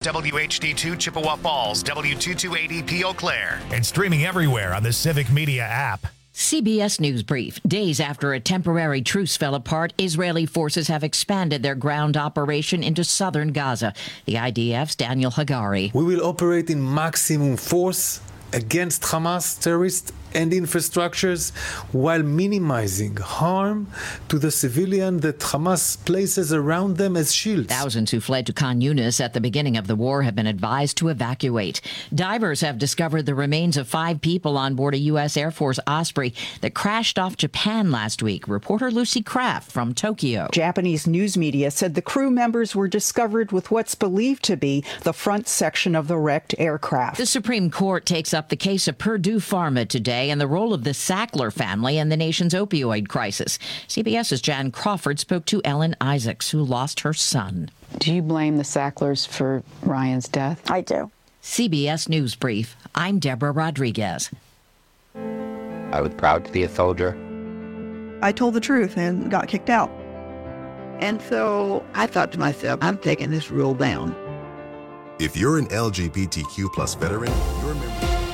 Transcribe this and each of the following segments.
WHD2 Chippewa Falls, W228EP Eau Claire. And streaming everywhere on the Civic Media app. CBS News Brief. Days after a temporary truce fell apart, Israeli forces have expanded their ground operation into southern Gaza. The IDF's Daniel Hagari. We will operate in maximum force against Hamas terrorists and infrastructures while minimizing harm to the civilian that Hamas places around them as shields. Thousands who fled to Khan Yunis at the beginning of the war have been advised to evacuate. Divers have discovered the remains of 5 people on board a U.S. Air Force Osprey that crashed off Japan last week. Reporter Lucy Kraft from Tokyo. Japanese news media said the crew members were discovered with what's believed to be the front section of the wrecked aircraft. The Supreme Court takes up the case of Purdue Pharma today and the role of the Sackler family in the nation's opioid crisis. CBS's Jan Crawford spoke to Ellen Isaacs, who lost her son. Do you blame the Sacklers for Ryan's death? I do. CBS News Brief. I'm Deborah Rodriguez. I was proud to be a soldier. I told the truth and got kicked out. And so I thought to myself, I'm taking this rule down. If you're an LGBTQ plus veteran, you're a member.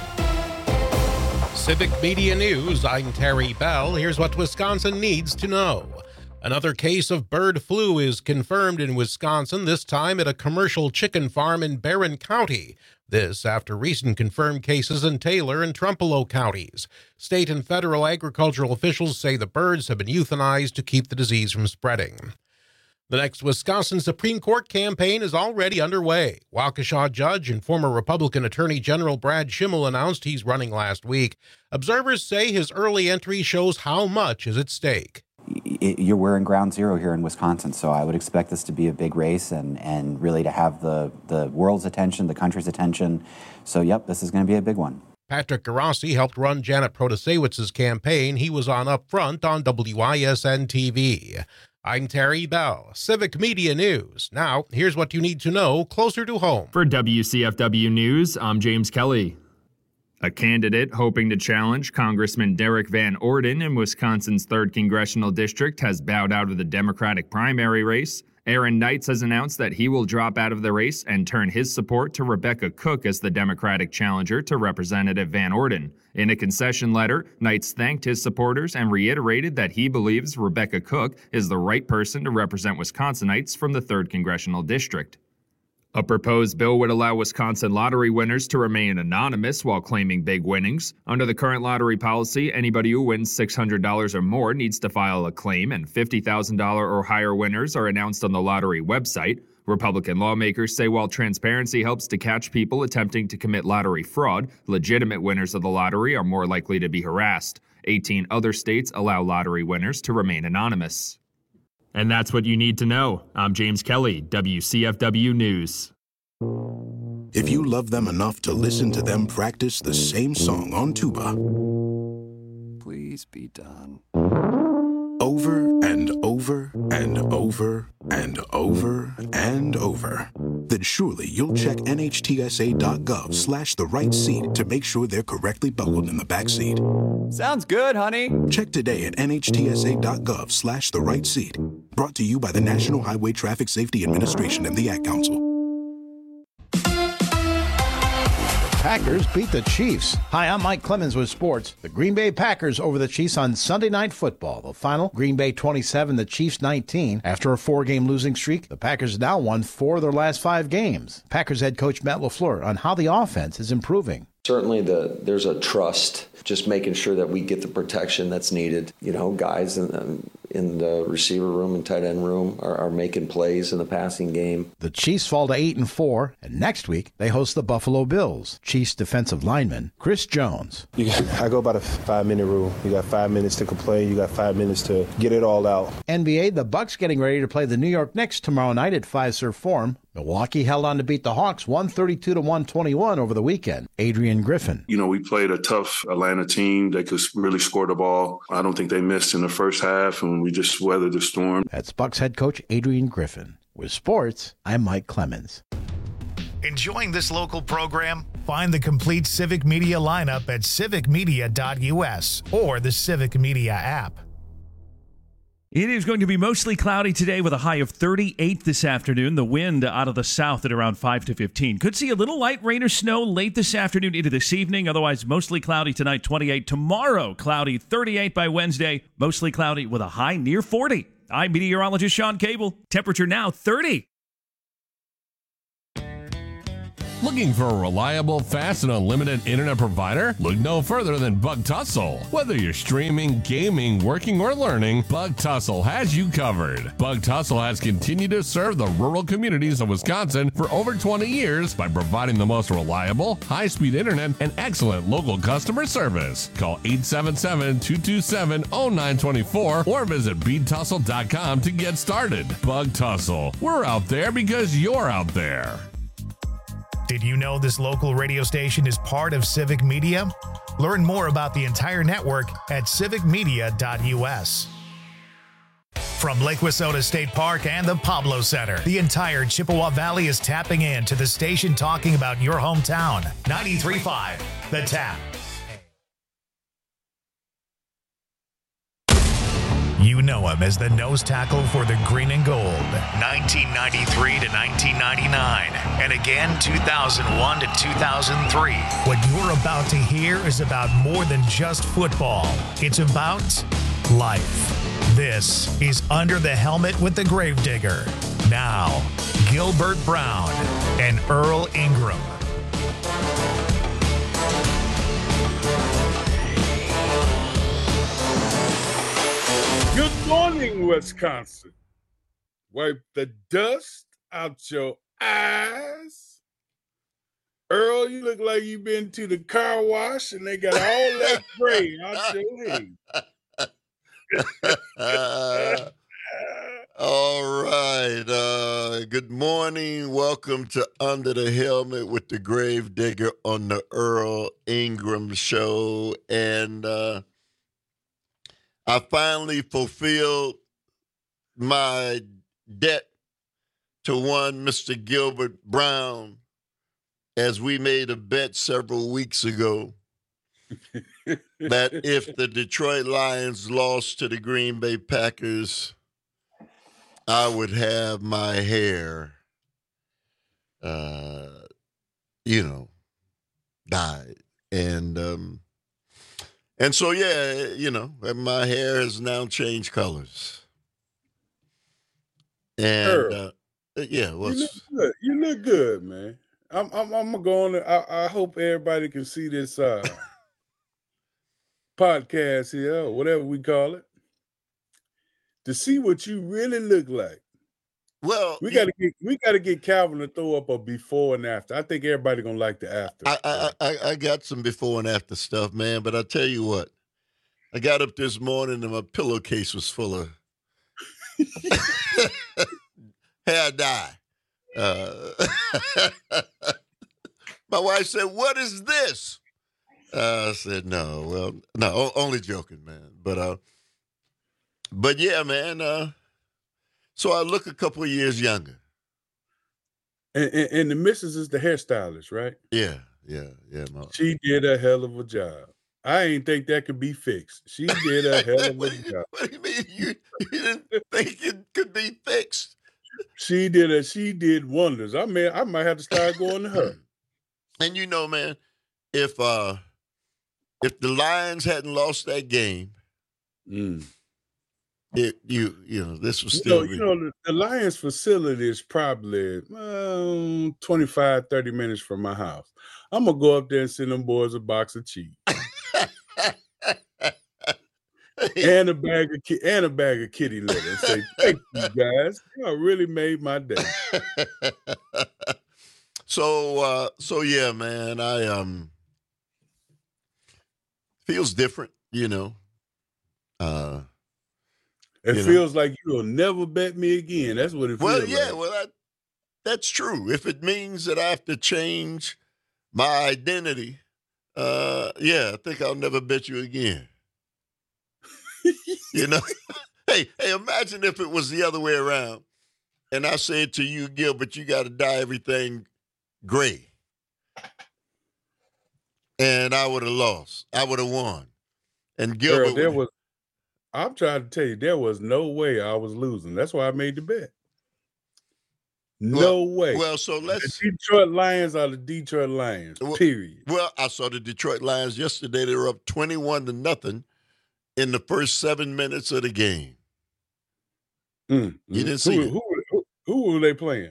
Civic Media News, I'm Terry Bell. Here's what Wisconsin needs to know. Another case of bird flu is confirmed in Wisconsin, this time at a commercial chicken farm in Barron County. This after recent confirmed cases in Taylor and Trumpelow counties. State and federal agricultural officials say the birds have been euthanized to keep the disease from spreading. The next Wisconsin Supreme Court campaign is already underway. Waukesha judge and former Republican Attorney General Brad Schimmel announced he's running last week. Observers say his early entry shows how much is at stake. We're in ground zero here in Wisconsin, so I would expect this to be a big race and really to have the world's attention, the country's attention. So, yep, this is going to be a big one. Patrick Garassi helped run Janet Protasewicz's campaign. He was on Up Front on WISN TV. I'm Terry Bell, Civic Media News. Now, here's what you need to know closer to home. For WCFW News, I'm James Kelly. A candidate hoping to challenge Congressman Derek Van Orden in Wisconsin's 3rd Congressional District has bowed out of the Democratic primary race. Aaron Knights has announced that he will drop out of the race and turn his support to Rebecca Cook as the Democratic challenger to Representative Van Orden. In a concession letter, Knights thanked his supporters and reiterated that he believes Rebecca Cook is the right person to represent Wisconsinites from the 3rd Congressional District. A proposed bill would allow Wisconsin lottery winners to remain anonymous while claiming big winnings. Under the current lottery policy, anybody who wins $600 or more needs to file a claim, and $50,000 or higher winners are announced on the lottery website. Republican lawmakers say while transparency helps to catch people attempting to commit lottery fraud, legitimate winners of the lottery are more likely to be harassed. 18 other states allow lottery winners to remain anonymous. And that's what you need to know. I'm James Kelly, WCFW News. If you love them enough to listen to them practice the same song on tuba, please be done. Over and over and over and over and over, then surely you'll check NHTSA.gov/the right seat to make sure they're correctly buckled in the back seat. Sounds good, honey. Check today at NHTSA.gov/the right seat. Brought to you by the National Highway Traffic Safety Administration and the Ad Council. Packers beat the Chiefs. Hi, I'm Mike Clemens with sports. The Green Bay Packers over the Chiefs on Sunday Night Football. The final, Green Bay 27, the Chiefs 19. After a 4-game losing streak, the Packers now won 4 of their last 5 games. Packers head coach Matt LaFleur on how the offense is improving. Certainly there's a trust, just making sure that we get the protection that's needed. Guys in the receiver room and tight end room are making plays in the passing game. The Chiefs fall to 8-4, and next week they host the Buffalo Bills. Chiefs defensive lineman Chris Jones. I go by the 5-minute rule. You got 5 minutes to complain. You got 5 minutes to get it all out. NBA, the Bucks getting ready to play the New York Knicks tomorrow night at Fiserv Forum. Milwaukee held on to beat the Hawks 132-121 over the weekend. Adrian Griffin. We played a tough Atlanta team. They could really score the ball. I don't think they missed in the first half, and we just weathered the storm. That's Bucks head coach Adrian Griffin. With sports, I'm Mike Clemens. Enjoying this local program? Find the complete Civic Media lineup at civicmedia.us or the Civic Media app. It is going to be mostly cloudy today with a high of 38 this afternoon. The wind out of the south at around 5 to 15. Could see a little light rain or snow late this afternoon into this evening. Otherwise, mostly cloudy tonight, 28. Tomorrow, cloudy, 38 by Wednesday. Mostly cloudy with a high near 40. I'm meteorologist Sean Cable. Temperature now 30. Looking for a reliable, fast, and unlimited internet provider? Look no further than Bug Tussle. Whether you're streaming, gaming, working, or learning, Bug Tussle has you covered. Bug Tussle has continued to serve the rural communities of Wisconsin for over 20 years by providing the most reliable, high-speed internet and excellent local customer service. Call 877-227-0924 or visit BeatTussle.com to get started. Bug Tussle. We're out there because you're out there. Did you know this local radio station is part of Civic Media? Learn more about the entire network at civicmedia.us. From Lake Wissota State Park and the Pablo Center, the entire Chippewa Valley is tapping in to the station talking about your hometown. 93.5, The Tap. You know him as the nose tackle for the Green and Gold, 1993 to 1999, and again 2001 to 2003. What you're about to hear is about more than just football. It's about life. This is Under the Helmet with the Gravedigger. Now, Gilbert Brown and Earl Ingram. Good morning, Wisconsin. Wipe the dust out your eyes. Earl, you look like you've been to the car wash and they got all that gray out your head. All right. Good morning. Welcome to Under the Helmet with the Gravedigger on the Earl Ingram Show. And I finally fulfilled my debt to one Mr. Gilbert Brown, as we made a bet several weeks ago that if the Detroit Lions lost to the Green Bay Packers, I would have my hair, dyed. And so, my hair has now changed colors. And, You look good, man. I'm gonna go on. I hope everybody can see this podcast here, or whatever we call it, to see what you really look like. Well, we gotta get Calvin to throw up a before and after. I think everybody gonna like the after. I got some before and after stuff, man. But I tell you what, I got up this morning and my pillowcase was full of hair dye. My wife said, "What is this?" I said, "No, only joking, man." But yeah, man. So I look a couple of years younger. And the missus is the hairstylist, right? Yeah. She did a hell of a job. I ain't think that could be fixed. She did a hell of a job. What do you mean? You didn't think it could be fixed? She did wonders. I mean, I might have to start going to her. And man, if the Lions hadn't lost that game, this was still the Lions facility is probably 25, 30 minutes from my house. I'm gonna go up there and send them boys a box of cheese and a bag of kitty litter and say, "Thank you guys, you really made my day." So yeah, man, I feels different, It feels like you'll never bet me again. That's what it feels like. Well, that's true. If it means that I have to change my identity, I think I'll never bet you again. Hey, imagine if it was the other way around, and I said to you, Gilbert, you got to dye everything gray, and I would have lost. I would have won, and Gilbert. I'm trying to tell you, there was no way I was losing. That's why I made the bet. No way. Well, so let's. The Detroit Lions are the Detroit Lions. Period. Well, I saw the Detroit Lions yesterday. They were up 21-0 in the first 7 minutes of the game. You didn't see it. Who were they playing?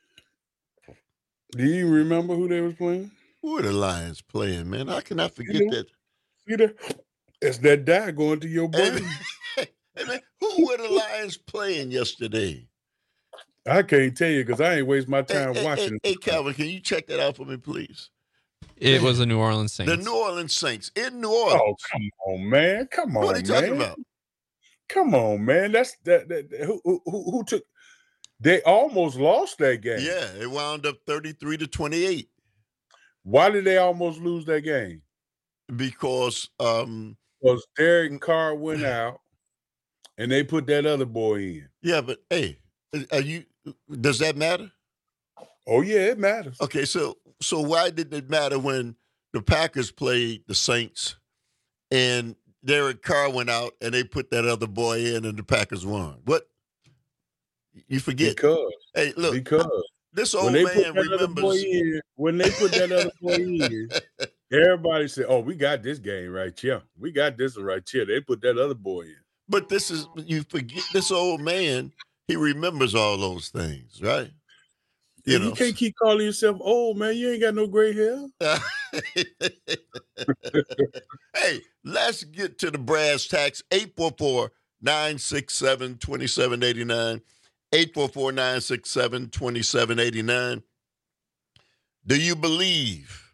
Do you remember who they was playing? Who are the Lions playing, man? How can I forget that? It's that dye going to your brain. Hey, man, who were the Lions playing yesterday? I can't tell you because I ain't waste my time watching. Hey, Calvin, can you check that out for me, please? It was the New Orleans Saints. The New Orleans Saints in New Orleans. Oh, come on, man. Come on, What are you talking about? Come on, man. That's who took. They almost lost that game. Yeah, it wound up 33-28. Why did they almost lose that game? Because Derek Carr went out, and they put that other boy in. Yeah, but hey, does that matter? Oh yeah, it matters. Okay, so why didn't it matter when the Packers played the Saints and Derek Carr went out and they put that other boy in and the Packers won? What? You forget? Hey, look, because this old man remembers when they put that other boy in. Everybody said, "Oh, we got this game right here. We got this one right here." They put that other boy in. But you forget this old man. He remembers all those things, right? You can't keep calling yourself old, man. You ain't got no gray hair. Hey, let's get to the brass tacks. 844-967-2789. 844-967-2789. Do you believe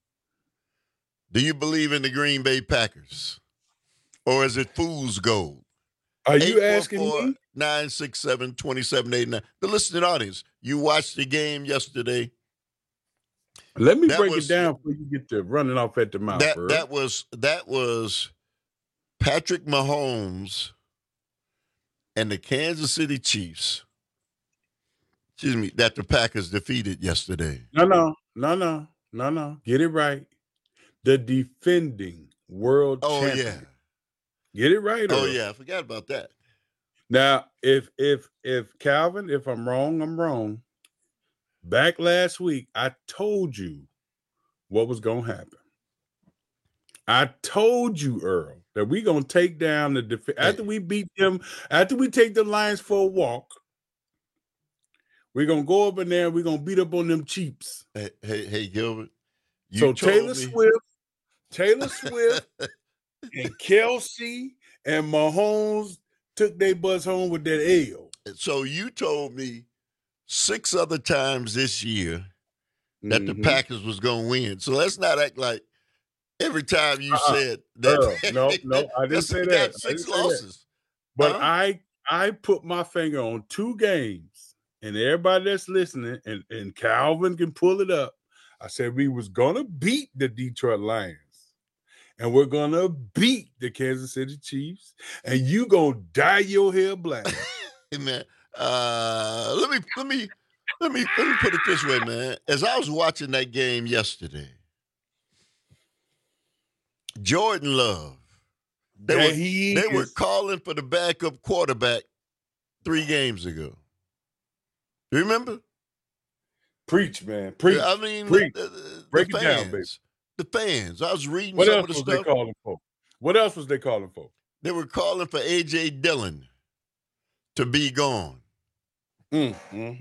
in the Green Bay Packers? Or is it fool's gold? Are you asking me? 967-2789. The listening audience, you watched the game yesterday. Let me break it down before you get to running off at the mouth. That was Patrick Mahomes and the Kansas City Chiefs. Excuse me, that the Packers defeated yesterday. No. Get it right. The defending world champion. Yeah. Get it right. Oh, yeah. I forgot about that. Now, if Calvin, if I'm wrong, I'm wrong. Back last week, I told you what was going to happen. I told you, Earl, that we're going to take down the defense. After we beat them, after we take the Lions for a walk, we're going to go up in there and we're going to beat up on them Chiefs. Hey, Gilbert. So Taylor Swift and Kelsey and Mahomes took their butts home with that L. So you told me 6 other times this year that the Packers was going to win. So let's not act like every time you said that. No, I didn't say that. 6 losses. But I put my finger on 2 games, and everybody that's listening, and Calvin can pull it up. I said we was going to beat the Detroit Lions. And we're gonna beat the Kansas City Chiefs, and you gonna dye your hair black. Hey man, let me put it this way, man. As I was watching that game yesterday, Jordan Love, they were calling for the backup quarterback 3 games ago. You remember? Preach, man. Preach. I mean, preach. Break it down, baby. The fans. I was reading some of the stuff. What else was they calling for? They were calling for A.J. Dillon to be gone. Man,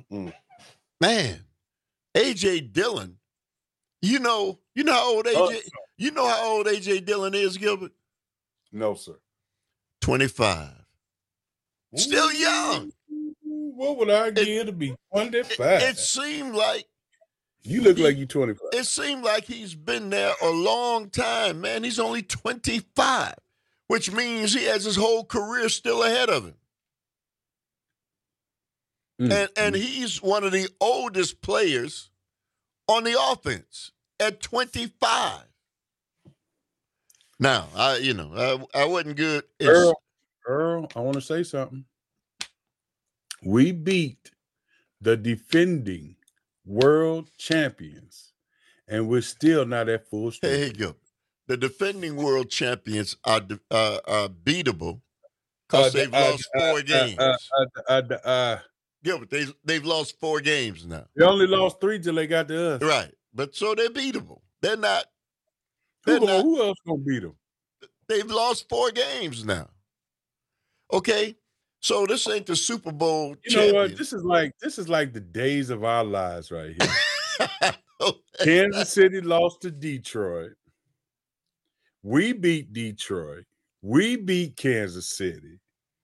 A.J. Dillon. You know how old A.J. You know how old A.J. Dillon is, Gilbert? No, sir. 25. Still young. What would I give to be 25? It seemed like you look like you're 25. It seemed like he's been there a long time, man. He's only 25, which means he has his whole career still ahead of him. And he's one of the oldest players on the offense at 25. Now, I wasn't good. Earl, I want to say something. We beat the defending world champions, and we're still not at full strength. Hey, go. The defending world champions are beatable Because they've lost 4 games. Gilbert, they've lost 4 games now. They only lost 3 till they got to us. Right. But so they're beatable. They're not. Who else gonna beat them? They've lost 4 games now. Okay, so this ain't the Super Bowl. You know what? This is like the days of our lives right here. Kansas City lost to Detroit. We beat Detroit. We beat Kansas City.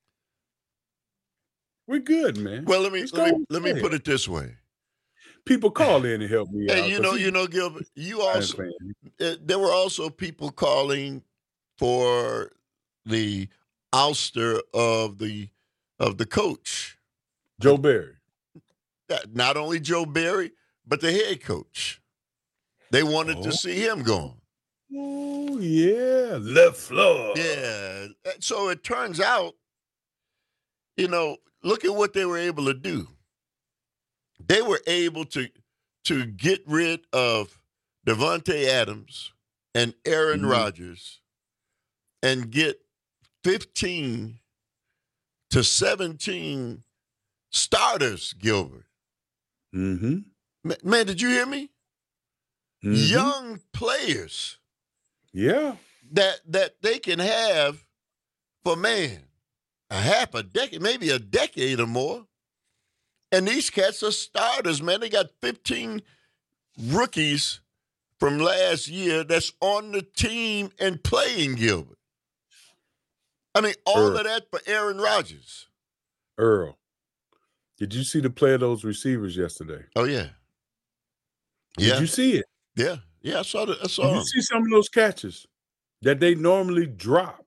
We're good, man. Well, let me put it this way. People call in and help me out. And you know, Gilbert, there were also people calling for the ouster of the coach, Joe Barry. Not only Joe Barry, but the head coach. They wanted to see him gone. Oh yeah, LaFleur. Yeah. So it turns out, you know, look at what they were able to do. They were able to get rid of Devontae Adams and Aaron Rodgers and get 15 to 17 starters, Gilbert. Mm-hmm. Man, did you hear me? Mm-hmm. Young players. Yeah. That they can have for, a half a decade, maybe a decade or more. And these cats are starters, man. They got 15 rookies from last year that's on the team and playing, Gilbert. I mean, all of that for Aaron Rodgers. Earl, did you see the play of those receivers yesterday? Oh, yeah. Did you see it? Yeah. Yeah, I saw Did you see some of those catches that they normally drop?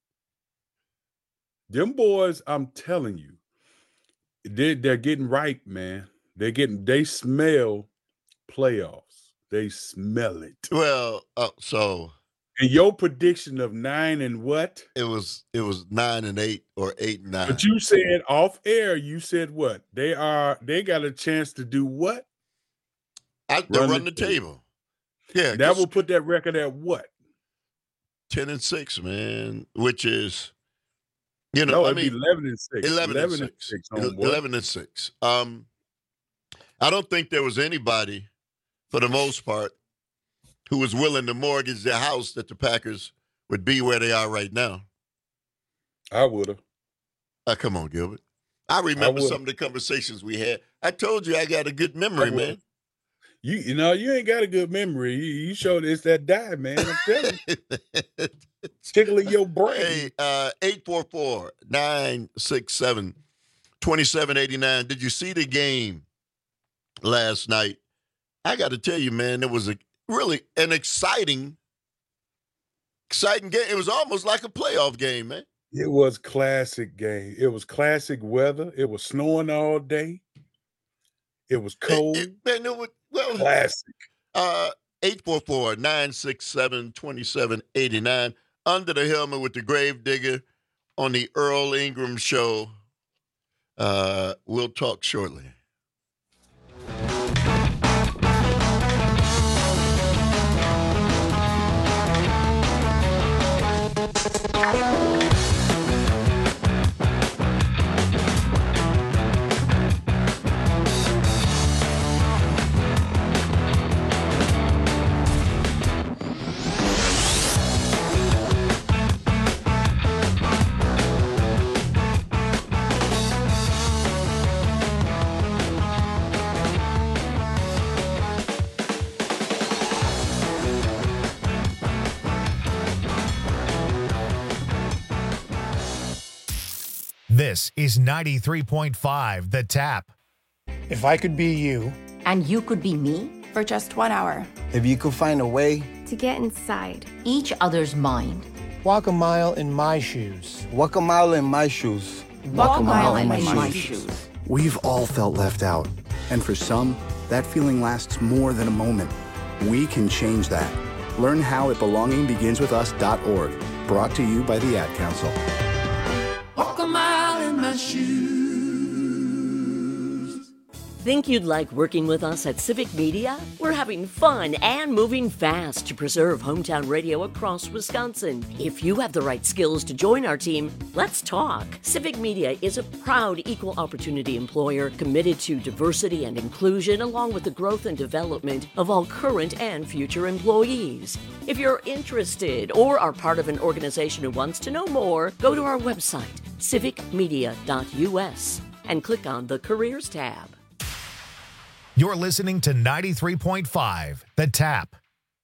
Them boys, I'm telling you, they're getting ripe, man. They smell playoffs. They smell it. Well, and your prediction of 9 and what? It was 9 and 8 or 8 and 9. But you said off air, you said what? They got a chance to do what? Run the table. Yeah. That will put that record at what? 10-6, man, which is, you No, know, it'd be 11-6. 11-6. 11-6. I don't think there was anybody, for the most part, who was willing to mortgage their house that the Packers would be where they are right now. I would have. Come on, Gilbert. I remember some of the conversations we had. I told you I got a good memory, man. You know, you ain't got a good memory. You showed it's that die, man. I'm telling you. Tickling your brain. Hey, 844-967-2789. Did you see the game last night? I got to tell you, man, it was really an exciting game. It was almost like a playoff game, man. It was classic game. It was classic weather. It was snowing all day. It was cold. Classic. 844-967-2789. Under the Helmet with the Gravedigger on the Earl Ingram Show. We'll talk shortly. This is 93.5 The Tap. If I could be you. And you could be me? For just 1 hour. If you could find a way. To get inside. Each other's mind. Walk a mile in my shoes. Walk a mile in my shoes. Walk a mile in my shoes. We've all felt left out. And for some, that feeling lasts more than a moment. We can change that. Learn how at belongingbeginswithus.org. Brought to you by the Ad Council. Walk a mile in my shoes. Think you'd like working with us at Civic Media? We're having fun and moving fast to preserve hometown radio across Wisconsin. If you have the right skills to join our team, let's talk. Civic Media is a proud equal opportunity employer committed to diversity and inclusion, along with the growth and development of all current and future employees. If you're interested or are part of an organization who wants to know more, go to our website, civicmedia.us, and click on the Careers tab. You're listening to 93.5, The Tap.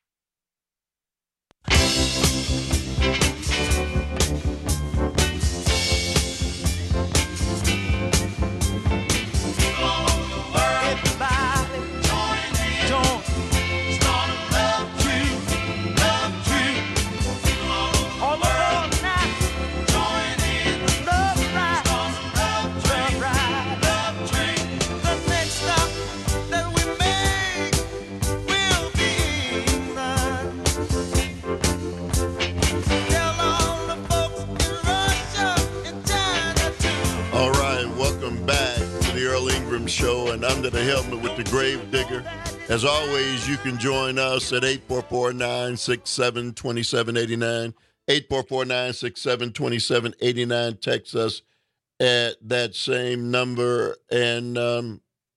Show and Under the Helmet with the Grave Digger. As always, you can join us at 844-967-2789. 844-967-2789. Text us at that same number. And,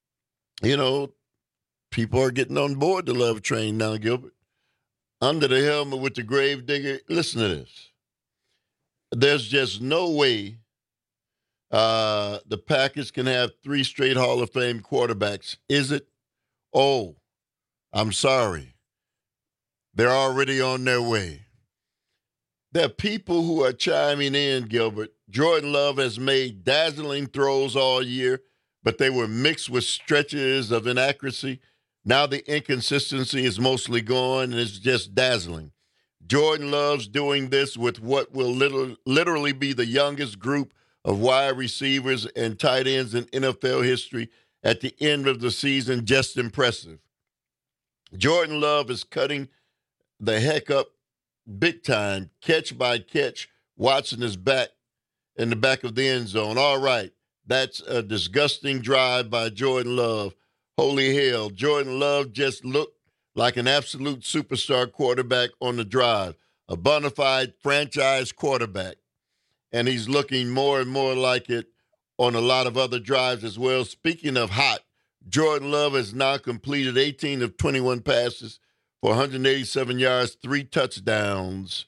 people are getting on board the love train now, Gilbert. Under the Helmet with the Grave Digger. Listen to this. There's just no way the Packers can have 3 straight Hall of Fame quarterbacks. Is it? Oh, I'm sorry. They're already on their way. There are people who are chiming in, Gilbert. Jordan Love has made dazzling throws all year, but they were mixed with stretches of inaccuracy. Now the inconsistency is mostly gone, and it's just dazzling. Jordan Love's doing this with what will literally be the youngest group of wide receivers and tight ends in NFL history at the end of the season. Just impressive. Jordan Love is cutting the heck up big time, catch by catch. Watson is back in the back of the end zone. All right, that's a disgusting drive by Jordan Love. Holy hell, Jordan Love just looked like an absolute superstar quarterback on the drive, a bona fide franchise quarterback. And he's looking more and more like it on a lot of other drives as well. Speaking of hot, Jordan Love has now completed 18 of 21 passes for 187 yards, 3 touchdowns,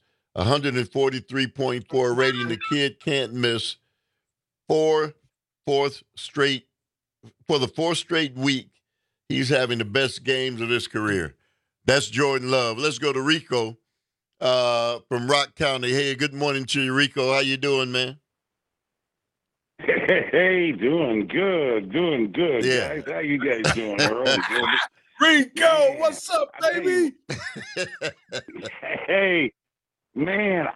143.4 rating. The kid can't miss. For the fourth straight week, he's having the best games of his career. That's Jordan Love. Let's go to Rico. From Rock County. Hey, good morning to you, Rico. How you doing, man? Hey, doing good, yeah. Guys. How you guys doing? Rico, what's up, baby? Hey, man,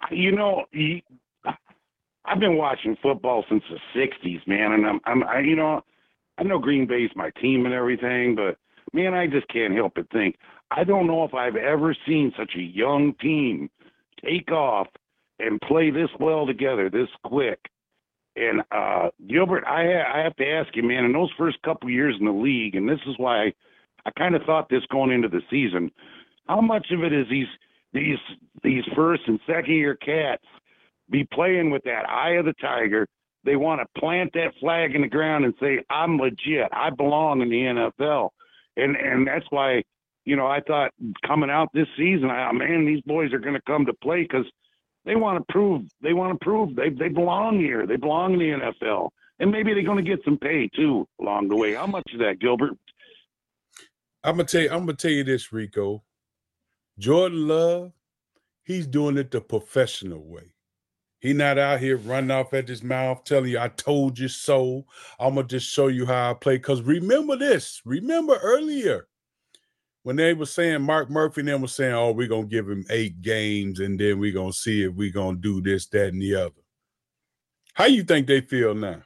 I've been watching football since the 60s, man, and I know Green Bay's my team and everything, but man, I just can't help but think, I don't know if I've ever seen such a young team take off and play this well together, this quick. And Gilbert, I have to ask you, man, in those first couple years in the league, and this is why I kind of thought this going into the season, how much of it is these first and second year cats be playing with that eye of the tiger? They want to plant that flag in the ground and say, I'm legit. I belong in the NFL. And that's why, I thought coming out this season, man, these boys are going to come to play because they want to prove they belong here. They belong in the NFL. And maybe they're going to get some pay too along the way. How much is that, Gilbert? I'm gonna tell you this, Rico. Jordan Love, he's doing it the professional way. He not out here running off at his mouth telling you, I told you so. I'm going to just show you how I play. Because remember earlier when they were saying, Mark Murphy and them were saying, oh, we're going to give him 8 games and then we're going to see if we're going to do this, that, and the other. How you think they feel now?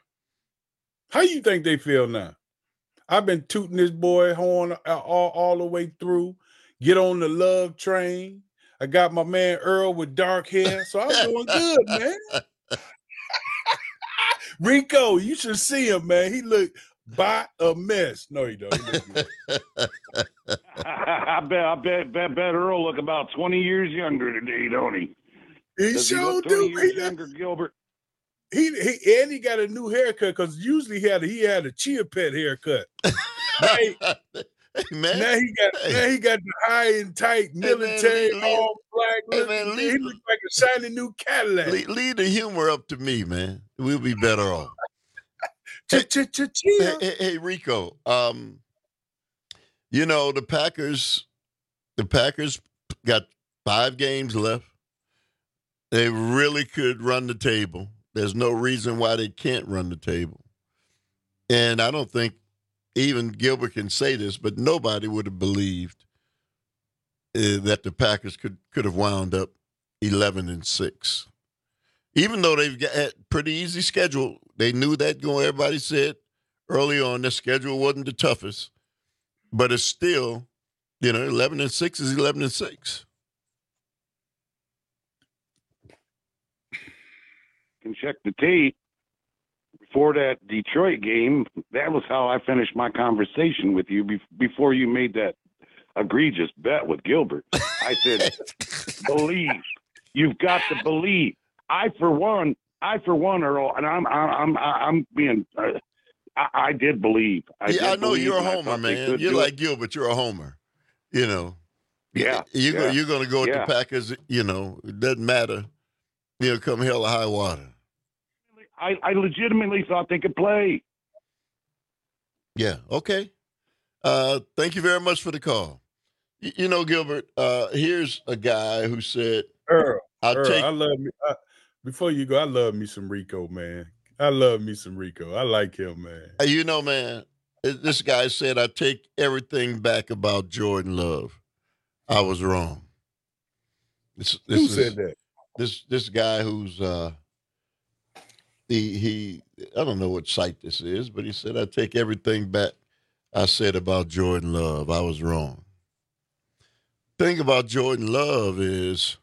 I've been tooting this boy horn all the way through. Get on the love train. I got my man Earl with dark hair, so I'm doing good, man. Rico, you should see him, man. He look by a mess. No, he don't. I bet Earl look about 20 years younger today, don't he? He sure do. He younger, Gilbert. He got a new haircut because usually he had a chia pet haircut. Now he got the high and tight military, all black. He looks like a shiny new Cadillac. Leave the humor up to me, man. We'll be better off. Hey, Rico. The Packers got 5 games left. They really could run the table. There's no reason why they can't run the table. And I don't think even Gilbert can say this, but nobody would have believed that the Packers could have wound up 11-6. Even though they've got a pretty easy schedule, they knew that going. Everybody said early on their schedule wasn't the toughest, but it's still, 11-6 is 11-6. Can check the tape. Before that Detroit game, that was how I finished my conversation with you before you made that egregious bet with Gilbert. I said, believe. You've got to believe. I for one, Earl, and I'm being. I did believe. I know you're a homer, man. You're like Gilbert. You're a homer. Yeah. You're going to go with the Packers. It doesn't matter. Come hell or high water. I legitimately thought they could play. Yeah. Okay. Thank you very much for the call. Gilbert, here's a guy who said, Earl, I love me. Before you go, I love me some Rico, man. I love me some Rico. I like him, man. Man, this guy said, I take everything back about Jordan Love. I was wrong. Who said that? This guy who's I don't know what site this is, but he said, I take everything back I said about Jordan Love. I was wrong. Thing about Jordan Love is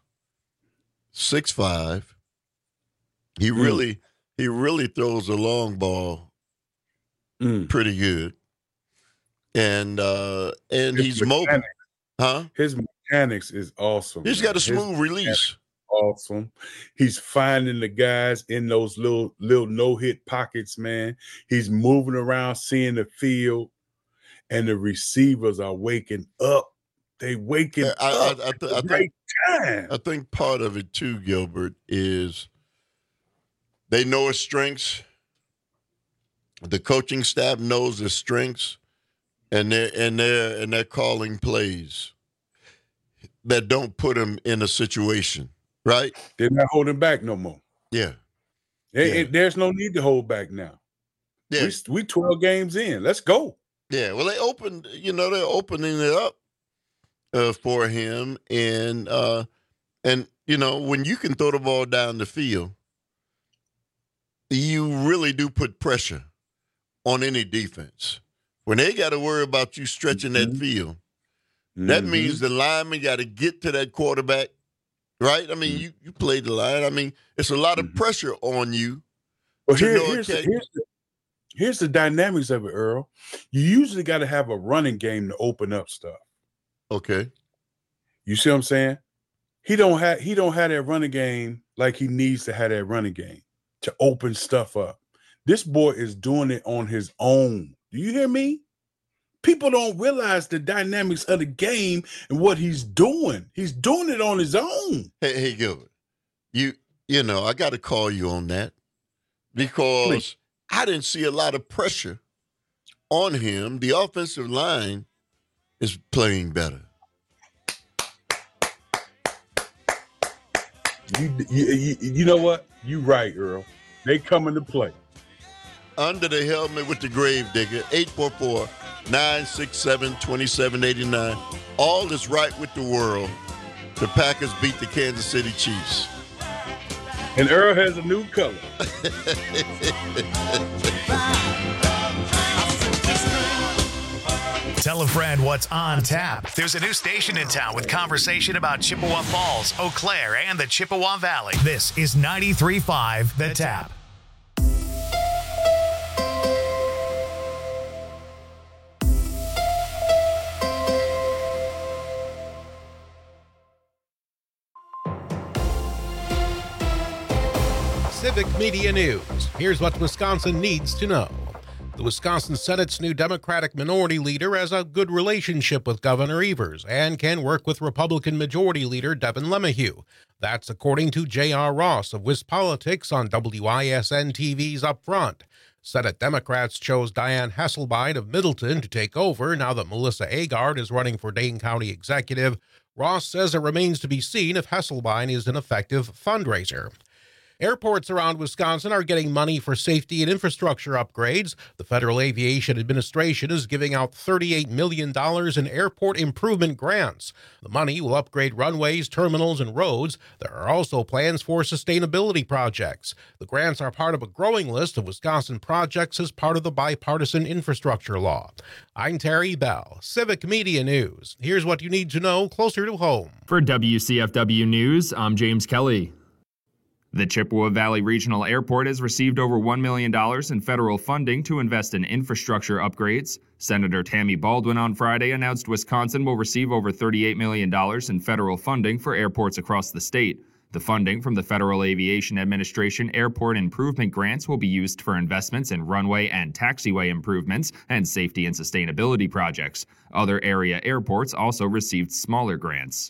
6'5". He really throws a long ball pretty good. And he's mobile. Huh? His mechanics is awesome. He's got a smooth release. Awesome. He's finding the guys in those little no-hit pockets, man. He's moving around, seeing the field, and the receivers are waking up. They waking up. I think part of it too, Gilbert, is they know his strengths. The coaching staff knows his strengths, and they're calling plays that don't put him in a situation. Right? They're not holding back no more. Yeah. There's no need to hold back now. Yeah. We 12 games in. Let's go. Yeah. Well, they're opening it up for him. And when you can throw the ball down the field, you really do put pressure on any defense. When they got to worry about you stretching that field, that means the lineman got to get to that quarterback. Right? I mean, you played the line. I mean, it's a lot of pressure on you. Well, here's the dynamics of it, Earl. You usually got to have a running game to open up stuff. Okay. You see what I'm saying? He don't have that running game like he needs to have that running game to open stuff up. This boy is doing it on his own. Do you hear me? People don't realize the dynamics of the game and what he's doing. He's doing it on his own. Hey, Gilbert, I got to call you on that because I didn't see a lot of pressure on him. The offensive line is playing better. You know what? You right, Earl. They come into play. Under the helmet with the Gravedigger, 844-967-2789. All is right with the world. The Packers beat the Kansas City Chiefs. And Earl has a new color. Tell a friend what's on tap. There's a new station in town with conversation about Chippewa Falls, Eau Claire, and the Chippewa Valley. This is 93.5 The Tap. Civic Media News. Here's what Wisconsin needs to know. The Wisconsin Senate's new Democratic minority leader has a good relationship with Governor Evers and can work with Republican Majority Leader Devin LeMahieu. That's according to J.R. Ross of WisPolitics on WISN TV's Up Front. Senate Democrats chose Diane Hesselbein of Middleton to take over now that Melissa Agard is running for Dane County Executive. Ross says it remains to be seen if Hesselbein is an effective fundraiser. Airports around Wisconsin are getting money for safety and infrastructure upgrades. The Federal Aviation Administration is giving out $38 million in airport improvement grants. The money will upgrade runways, terminals, and roads. There are also plans for sustainability projects. The grants are part of a growing list of Wisconsin projects as part of the bipartisan infrastructure law. I'm Terry Bell, Civic Media News. Here's what you need to know closer to home. For WCFW News, I'm James Kelly. The Chippewa Valley Regional Airport has received over $1 million in federal funding to invest in infrastructure upgrades. Senator Tammy Baldwin on Friday announced Wisconsin will receive over $38 million in federal funding for airports across the state. The funding from the Federal Aviation Administration airport improvement grants will be used for investments in runway and taxiway improvements and safety and sustainability projects. Other area airports also received smaller grants.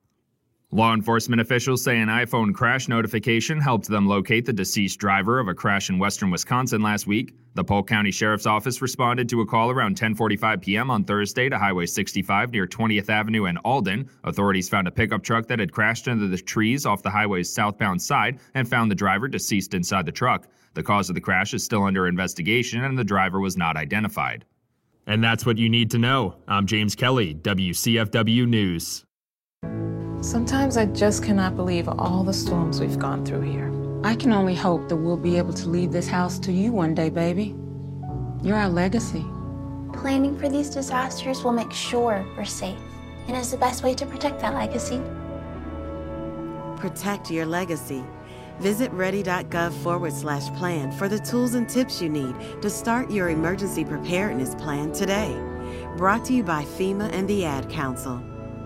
Law enforcement officials say an iPhone crash notification helped them locate the deceased driver of a crash in western Wisconsin last week. The Polk County Sheriff's Office responded to a call around 10:45 p.m. on Thursday to Highway 65 near 20th Avenue and Alden. Authorities found a pickup truck that had crashed into the trees off the highway's southbound side and found the driver deceased inside the truck. The cause of the crash is still under investigation and the driver was not identified. And that's what you need to know. I'm James Kelly, WCFW News. Sometimes I just cannot believe all the storms we've gone through here. I can only hope that we'll be able to leave this house to you one day, baby. You're our legacy. Planning for these disasters will make sure we're safe, and is the best way to protect that legacy. Protect your legacy. Visit ready.gov/plan for the tools and tips you need to start your emergency preparedness plan today. Brought to you by FEMA and the Ad Council.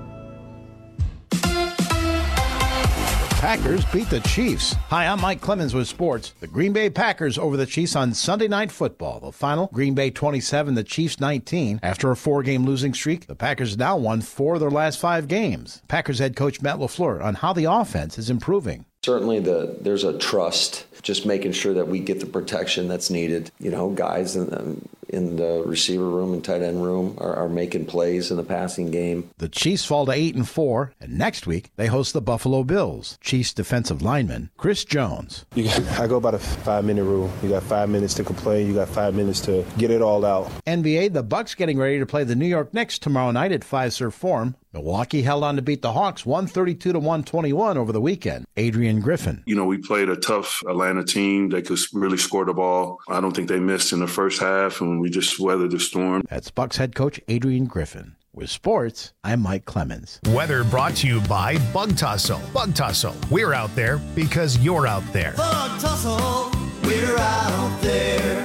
Packers beat the Chiefs. Hi, I'm Mike Clemens with sports. The Green Bay Packers over the Chiefs on Sunday Night Football. The final, Green Bay 27, the Chiefs 19. After a 4-game losing streak, the Packers now won 4 of their last 5 games. Packers head coach Matt LaFleur on how the offense is improving. Certainly there's a trust, just making sure that we get the protection that's needed. You know, guys in the receiver room and tight end room are making plays in the passing game. The Chiefs fall to 8-4, and next week they host the Buffalo Bills. Chiefs defensive lineman Chris Jones. I go by the 5-minute rule. You got 5 minutes to complain. You got 5 minutes to get it all out. NBA, the Bucks getting ready to play the New York Knicks tomorrow night at Fiserv Forum. Milwaukee held on to beat the Hawks 132-121 over the weekend. Adrian Griffin. You know, we played a tough Atlanta team. They could really score the ball. I don't think they missed in the first half, and we just weathered the storm. That's Bucks head coach Adrian Griffin. With sports, I'm Mike Clemens. Weather brought to you by Bug Tussle. Bug Tussle, we're out there because you're out there. Bug Tussle, we're out there.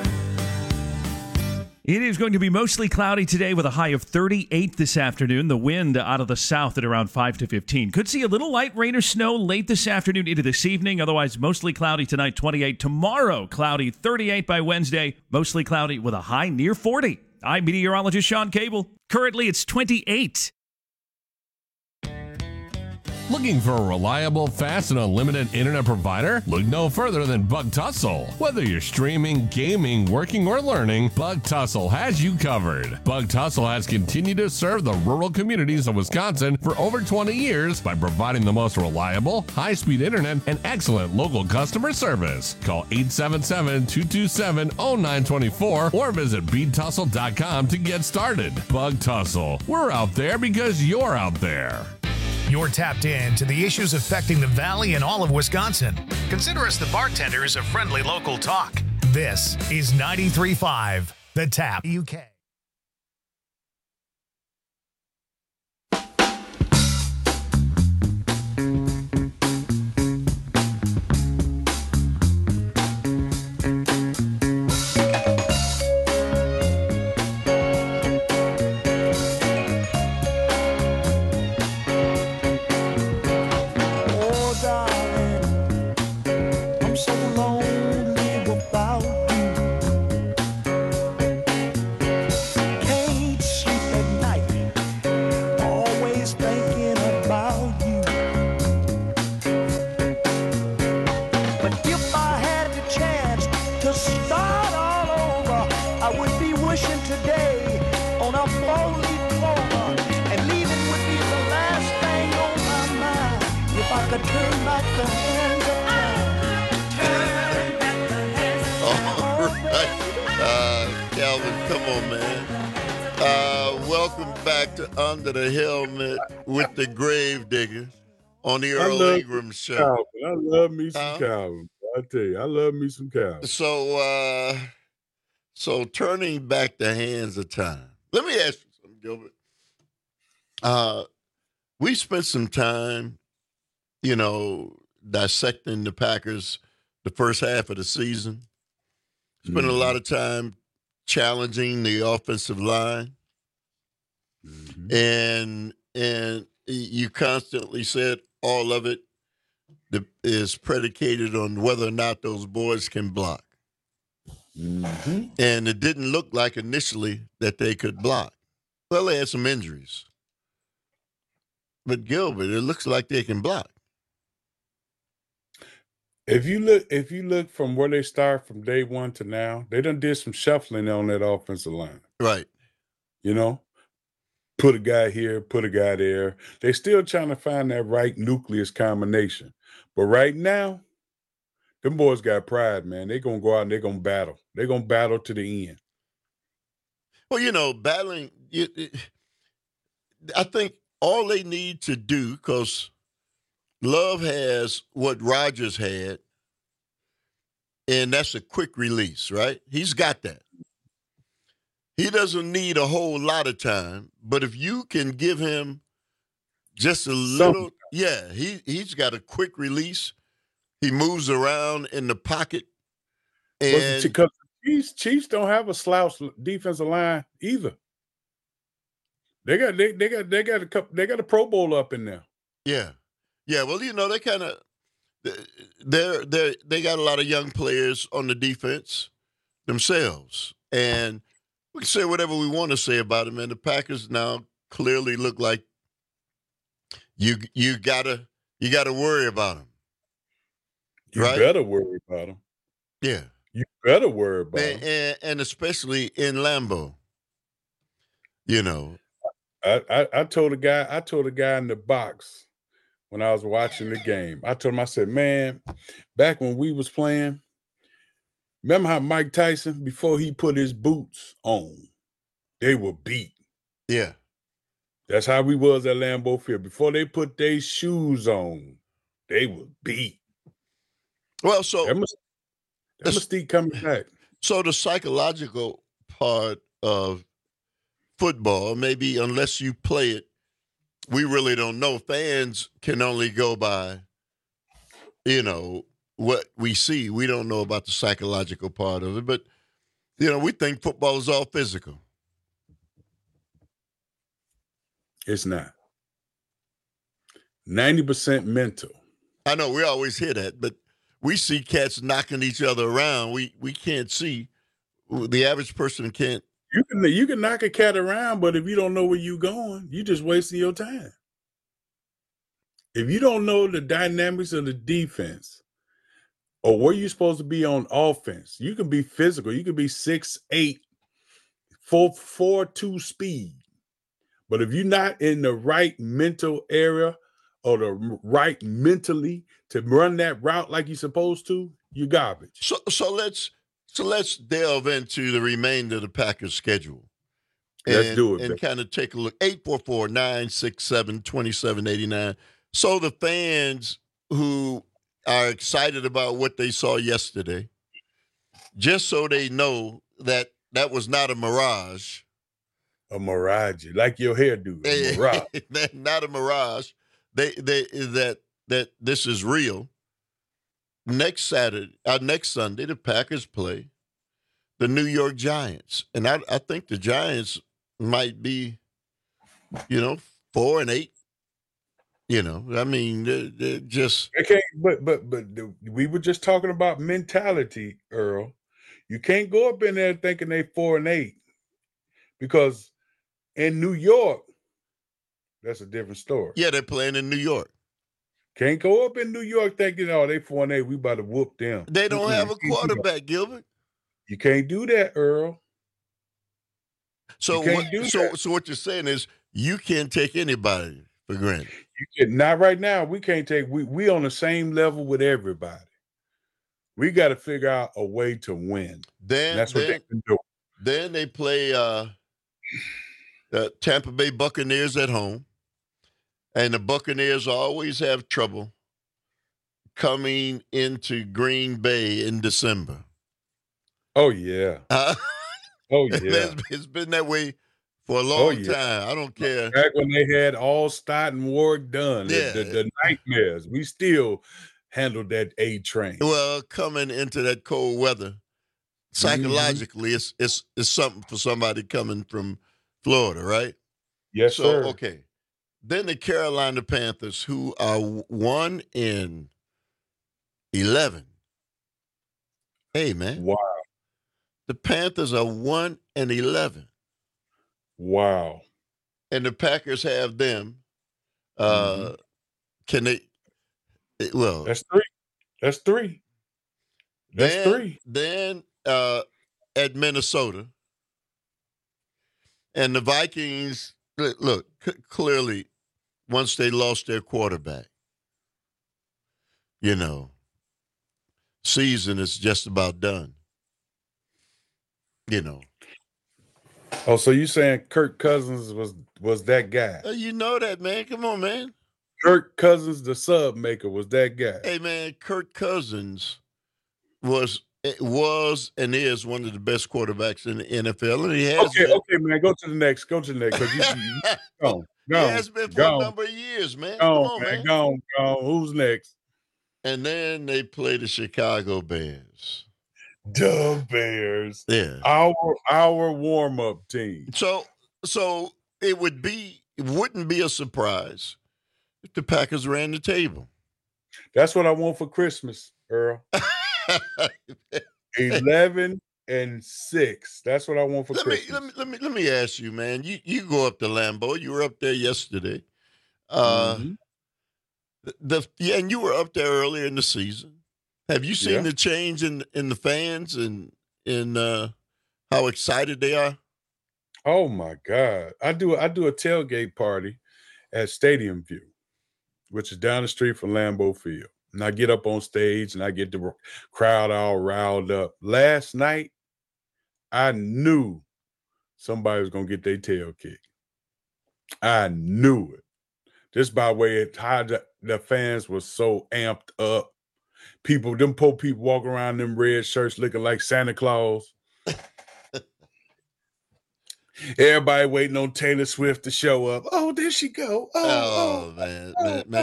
It is going to be mostly cloudy today with a high of 38 this afternoon. The wind out of the south at around 5 to 15. Could see a little light rain or snow late this afternoon into this evening. Otherwise, mostly cloudy tonight, 28. Tomorrow, cloudy, 38 by Wednesday. Mostly cloudy with a high near 40. I'm meteorologist Sean Cable. Currently, it's 28. Looking for a reliable, fast, and unlimited internet provider? Look no further than Bug Tussle. Whether you're streaming, gaming, working, or learning, Bug Tussle has you covered. Bug Tussle has continued to serve the rural communities of Wisconsin for over 20 years by providing the most reliable, high-speed internet and excellent local customer service. Call 877-227-0924 or visit BeatTussle.com to get started. Bug Tussle. We're out there because you're out there. You're tapped in to the issues affecting the Valley and all of Wisconsin. Consider us the bartenders of friendly local talk. This is 93.5 The Tap UK. I'm so alone. I turn back the hands of time. Turn back the hands of time. All right. Calvin, come on, man. Welcome back to Under the Helmet with the Gravediggers on the Earl Ingram Show. Calvin. I love me some Calvin. I tell you, I love me some Calvin. So turning back the hands of time. Let me ask you something, Gilbert. We spent some time, dissecting the Packers the first half of the season. Spent a lot of time challenging the offensive line. And you constantly said all of it is predicated on whether or not those boys can block. And it didn't look like initially that they could block. Well, they had some injuries. But Gilbert, it looks like they can block. If you look from where they start from day one to now, they done did some shuffling on that offensive line. Right. Put a guy here, put a guy there. They still trying to find that right nucleus combination. But right now, them boys got pride, man. They're going to go out and they're going to battle. They're going to battle to the end. Well, battling, I think all they need to do, because Love has what Rodgers had, and that's a quick release, right? He's got that. He doesn't need a whole lot of time, but if you can give him just a little, he's got a quick release. He moves around in the pocket, and because Chiefs don't have a slouch defensive line either. They got a Pro Bowl up in there. Yeah. Well, they kind of they got a lot of young players on the defense themselves, and we can say whatever we want to say about them. And the Packers now clearly look like you gotta worry about them. You better worry about them. Yeah, you better worry about them, and especially in Lambeau. I told a guy in the box when I was watching the game. I told him, I said, man, back when we was playing, remember how Mike Tyson, before he put his boots on, they were beat. Yeah. That's how we was at Lambeau Field. Before they put their shoes on, they were beat. Well, so that mystique coming back. So the psychological part of football, maybe unless you play it, we really don't know. Fans can only go by, what we see. We don't know about the psychological part of it. But, we think football is all physical. It's not. 90% mental. I know, we always hear that, but we see cats knocking each other around. We can't see. The average person can't. You can knock a cat around, but if you don't know where you're going, you just wasting your time. If you don't know the dynamics of the defense or where you're supposed to be on offense, you can be physical. You can be 6'8", 4.2 speed. But if you're not in the right mental area or the right mentally to run that route like you're supposed to, you're garbage. So let's delve into the remainder of the Packers schedule. Let's do it. And kind of take a look. 844-967-2789. So the fans who are excited about what they saw yesterday, just so they know that that was not a mirage. A mirage, like your hairdo. A mirage. Not a mirage. That this is real. Next Sunday, the Packers play the New York Giants. And I think the Giants might be, 4-8. They're just. Okay, but we were just talking about mentality, Earl. You can't go up in there thinking they 4-8 because in New York, that's a different story. Yeah, they're playing in New York. Can't go up in New York thinking, oh, they 4-8, we about to whoop them. They don't have a quarterback, Gilbert. You can't do that, Earl. So what you're saying is you can't take anybody for granted. Not right now. We can't take. We on the same level with everybody. We got to figure out a way to win. And that's what they can do. Then they play the Tampa Bay Buccaneers at home, and the Buccaneers always have trouble coming into Green Bay in December. Oh yeah. Oh yeah. It's been that way for a long time. I don't care. Back when they had all Stott and Ward done, the nightmares, we still handled that A train. Well, coming into that cold weather, psychologically, it's something for somebody coming from Florida, right? Yes, sir. Okay. Then the Carolina Panthers, who are 1-11. Hey, man. Wow. The Panthers are 1-11. Wow. And the Packers have them. Can they? Well, that's three. That's three. Then at Minnesota. And the Vikings, look, clearly, once they lost their quarterback, season is just about done. Oh, so you saying Kirk Cousins was that guy? You know that, man. Come on, man. Kirk Cousins, the sub maker, was that guy. Hey, man, Kirk Cousins was and is one of the best quarterbacks in the NFL, and he has. Okay, man. Go to the next. Because you go. He has been for a number of years, man. Come on, man. Go on. Who's next? And then they play the Chicago Bears. The Bears. Yeah. Our warm-up team. So it wouldn't be a surprise if the Packers ran the table. That's what I want for Christmas, Earl. 11-6. That's what I want for Christmas. Let me ask you, man. You go up to Lambeau. You were up there yesterday. And you were up there earlier in the season. Have you seen the change in the fans and in how excited they are? Oh my God! I do a tailgate party at Stadium View, which is down the street from Lambeau Field. And I get up on stage and I get the crowd all riled up. Last night, I knew somebody was gonna get their tail kicked. I knew it. Just by way of how the fans were so amped up. Them poor people walking around in them red shirts looking like Santa Claus. Everybody waiting on Taylor Swift to show up. Oh, there she go. Man.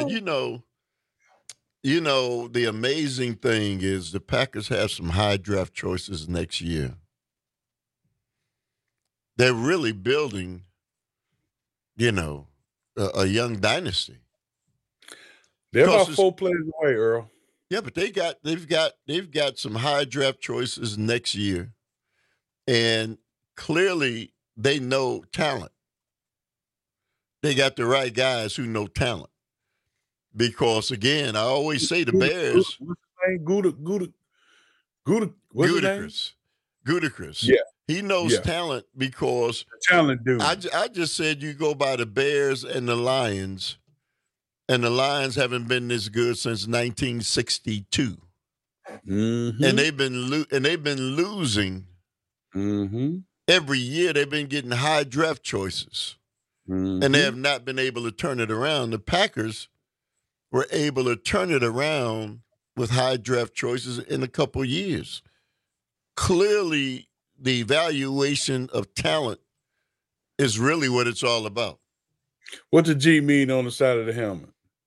The amazing thing is the Packers have some high draft choices next year. They're really building, a young dynasty. They're about 4 players away, Earl. Yeah, but they've got some high draft choices next year, and clearly they know talent. They got the right guys who know talent. Because again, I always say the Bears. What's his name? Gudicrous. Yeah, he knows talent because talent dude. I just said you go by the Bears and the Lions. And the Lions haven't been this good since 1962, and they've been losing every year. They've been getting high draft choices, and they have not been able to turn it around. The Packers were able to turn it around with high draft choices in a couple years. Clearly, the evaluation of talent is really what it's all about. What does G mean on the side of the helmet?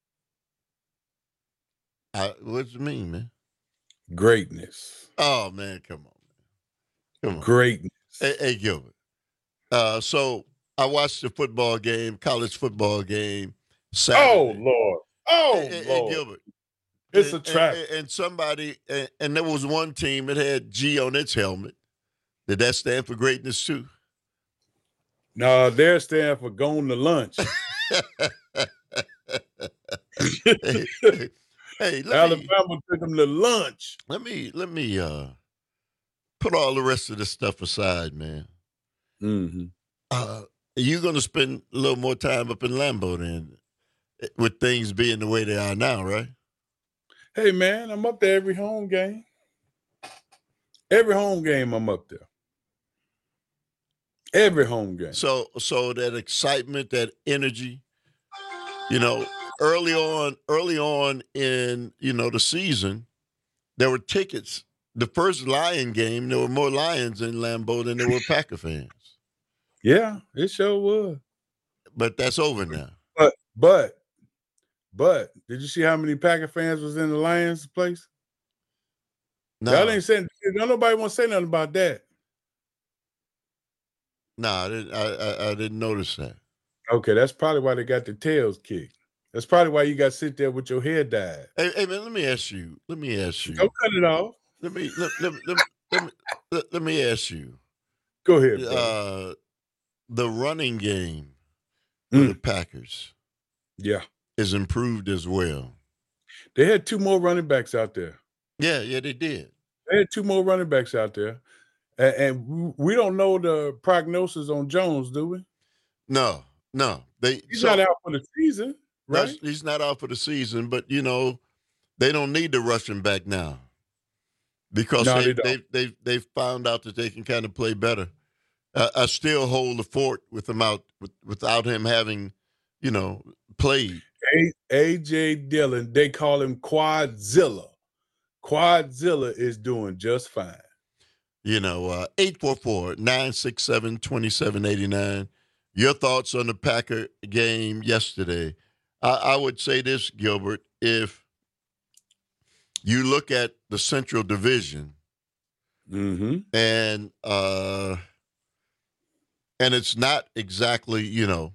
What does it mean, man? Greatness. Oh, man, come on. Greatness. Hey, Gilbert. So I watched the college football game Saturday. Oh, Lord. Lord. Hey, Gilbert. It's a trap. And somebody, and there was one team that had G on its helmet. Did that stand for greatness, too? No, they're stand for going to lunch. Hey, Alabama took them to lunch. Let me put all the rest of this stuff aside, man. Mm-hmm. You're going to spend a little more time up in Lambeau then. with things being the way they are now, right? Hey, man, I'm up there every home game. Every home game I'm up there. Every home game. So that excitement, that energy, you know, early on in, you know, the season, there were tickets. The first Lion game, there were more Lions in Lambeau than there were Packer fans. Yeah, it sure was. But that's over now. But did you see how many Packer fans was in the Lions place? No. Y'all ain't saying, nobody want to say nothing about that. No, I didn't notice that. Okay, that's probably why they got the tails kicked. That's probably why you got to sit there with your head dyed. Hey man, let me ask you. Don't cut it off. Let me ask you. Go ahead, bro. The running game for the Packers, is improved as well. They had 2 more running backs out there. Yeah, they did. They had 2 more running backs out there, and we don't know the prognosis on Jones, do we? No. He's not out for the season, right? He's not out for the season, but you know, they don't need the rushing back now because they found out that they can kind of play better. I still hold the fort with him without him having, you know, played. A.J. Dillon, they call him Quadzilla. Quadzilla is doing just fine. You know, 844-967-2789. Your thoughts on the Packer game yesterday. I would say this, Gilbert, if you look at the Central Division and it's not exactly, you know,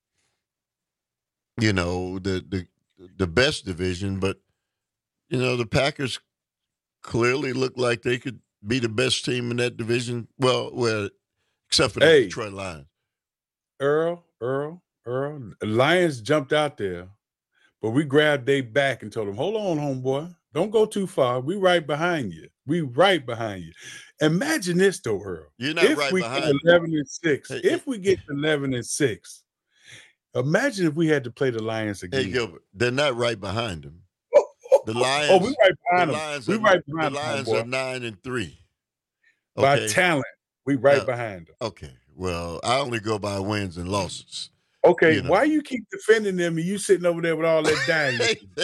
the best division, but you know, the Packers clearly look like they could be the best team in that division. Well, except for the Detroit Lions. Earl, the Lions jumped out there, but we grabbed their back and told them, hold on, homeboy. Don't go too far. We right behind you. Imagine this, though, Earl. You're not right behind 11-6. If we get 11-6, imagine if we had to play the Lions again. Hey, Gilbert, they're not right behind them. The Lions. Oh, we right behind them. The Lions are 9-3. By talent, we right behind them. Okay. Well, I only go by wins and losses. Okay, why you keep defending them and you sitting over there with all that dying?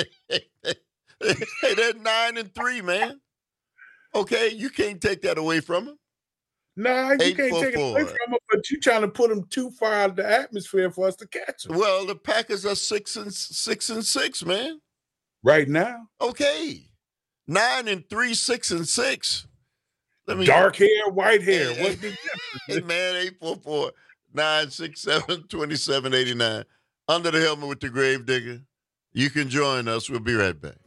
Hey, they're 9-3, man. Okay, you can't take that away from them. Nah, you can't take it away from them, but you're trying to put them too far out of the atmosphere for us to catch them. Well, the Packers are 6-6, man. Right now? Okay. 9-3, 6-6. Dark hair, white hair. What's the difference? Hey, man, 844-967-2789. Under the Helmet with the Gravedigger. You can join us. We'll be right back.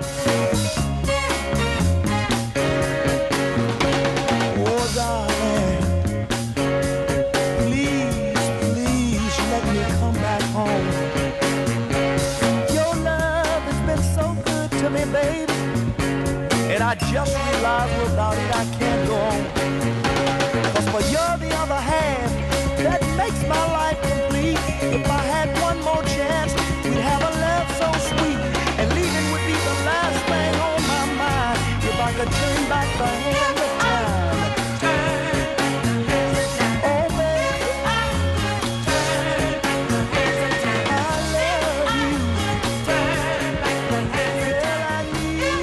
Oh, darling, please let me come back home. Your love has been so good to me, baby. And I just realized without it I can't go on. 'Cause for you're the other half that makes my life complete. If I had one more chance, we'd have a love so sweet. And leaving would be the last thing on my mind. If I could turn back the hand of time. Oh, baby, I love you. Girl, I need you.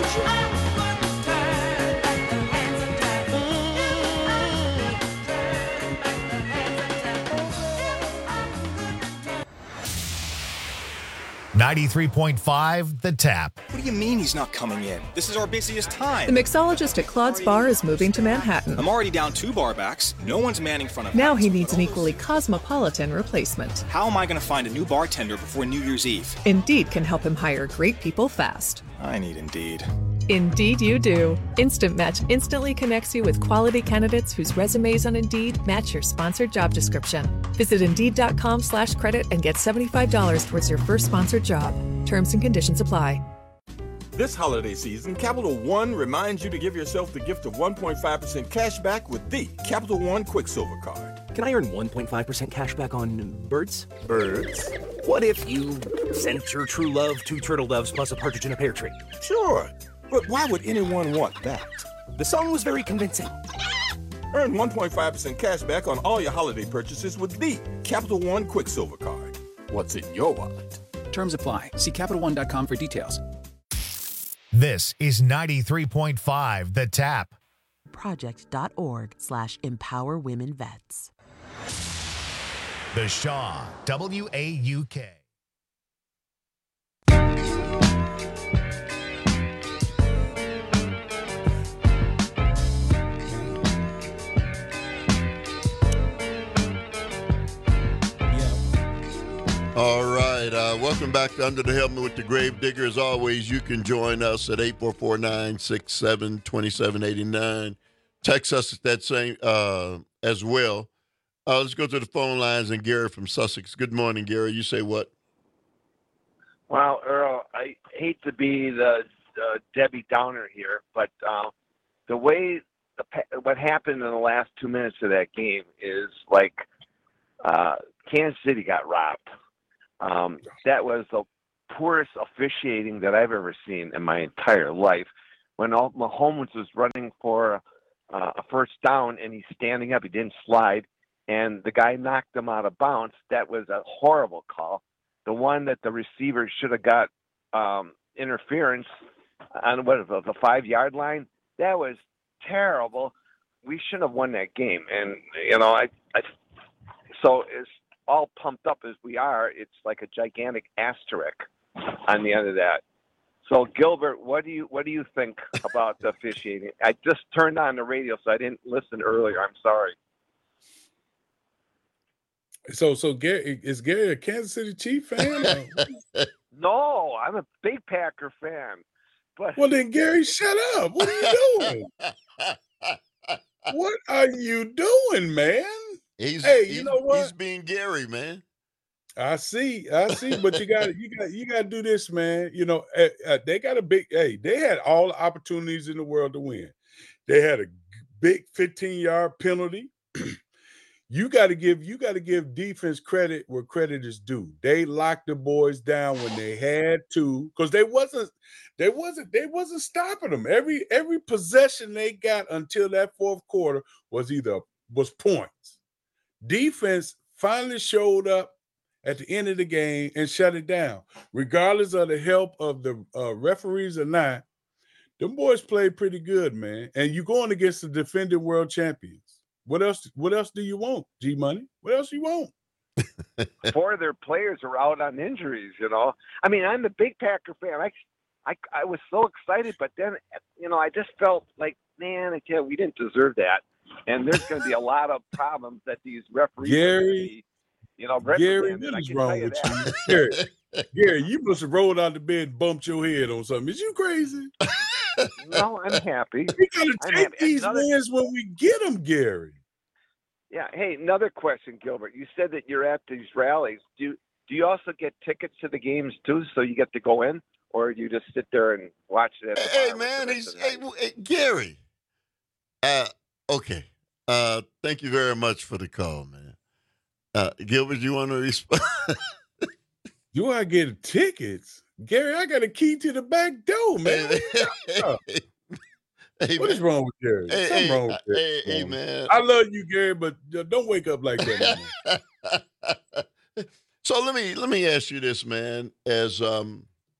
93.5 The Tap. What do you mean he's not coming in? This is our busiest time. The mixologist at Claude's Bar is moving to Manhattan. I'm already down 2 bar backs. No one's manning front of Now he needs an equally cosmopolitan replacement. How am I going to find a new bartender before New Year's Eve? Indeed can help him hire great people fast. I need Indeed. Indeed you do. Instant Match instantly connects you with quality candidates whose resumes on Indeed match your sponsored job description. Visit Indeed.com/credit and get $75 towards your first sponsored job. Terms and conditions apply. This holiday season, Capital One reminds you to give yourself the gift of 1.5% cash back with the Capital One Quicksilver Card. Can I earn 1.5% cash back on birds? Birds? What if you sent your true love 2 turtle doves plus a partridge in a pear tree? Sure, but why would anyone want that? The song was very convincing. Earn 1.5% cash back on all your holiday purchases with the Capital One Quicksilver Card. What's in your wallet? Terms apply. See CapitalOne.com for details. This is 93.5 The Tap. Project.org/empowerwomenvets. The Shaw, WAUK. All right. Welcome back to Under the Helmet with the Grave Digger. As always, you can join us at 844-967-2789. Text us at that same as well. Let's go to the phone lines and Gary from Sussex. Good morning, Gary. You say what? Well, Earl, I hate to be the Debbie Downer here, but the way what happened in the last 2 minutes of that game is like Kansas City got robbed. That was the poorest officiating that I've ever seen in my entire life. When Mahomes was running for a first down and he's standing up, he didn't slide, and the guy knocked him out of bounds. That was a horrible call. The one that the receiver should have got interference on the 5-yard line, that was terrible. We shouldn't have won that game. And so as all pumped up as we are, it's like a gigantic asterisk on the end of that. So Gilbert, what do you think about the officiating? I just turned on the radio, so I didn't listen earlier. I'm sorry. So Gary, is Gary a Kansas City Chief fan? No, I'm a big Packer fan. But well, then Gary, shut up. What are you doing? What are you doing, man? You know what? He's being Gary, man. I see, but you got to do this, man. You know, they got they had all the opportunities in the world to win. They had a big 15-yard penalty. You got to give defense credit where credit is due. They locked the boys down when they had to, because they wasn't stopping them. Every possession they got until that fourth quarter was points. Defense finally showed up at the end of the game and shut it down. Regardless of the help of the referees or not, them boys played pretty good, man. And you're going against the defending world champions. What else do you want, G-Money? What else you want? 4 of their players are out on injuries, you know. I mean, I'm a big Packer fan. I was so excited, but then, you know, I just felt like, man, we didn't deserve that. And there's going to be a lot of problems that these referees Gary, what is wrong with you? Gary, you must have rolled out of bed and bumped your head on something. Is you crazy? No, I'm happy. We got to take these wins when we get them, Gary. Yeah. Hey, another question, Gilbert. You said that you're at these rallies. Do you also get tickets to the games too, so you get to go in, or you just sit there and watch it? Gary. Okay. Thank you very much for the call, man. Gilbert, you want to respond? Do I get tickets? Gary, I got a key to the back door, man. What is wrong with Gary? Something wrong with Gary. Hey, man. I love you, Gary, but don't wake up like that. So let me ask you this, man. As a